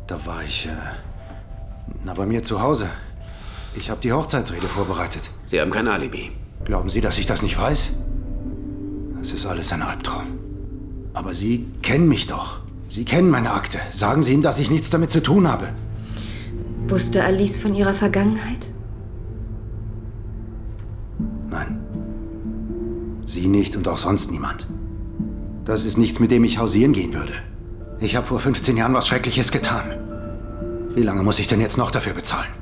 Da war ich, bei mir zu Hause. Ich habe die Hochzeitsrede vorbereitet. Sie haben kein Alibi. Glauben Sie, dass ich das nicht weiß? Das ist alles ein Albtraum. Aber Sie kennen mich doch. Sie kennen meine Akte. Sagen Sie ihm, dass ich nichts damit zu tun habe. Wusste Alice von ihrer Vergangenheit? Nein. Sie nicht und auch sonst niemand. Das ist nichts, mit dem ich hausieren gehen würde. Ich habe vor 15 Jahren was Schreckliches getan. Wie lange muss ich denn jetzt noch dafür bezahlen?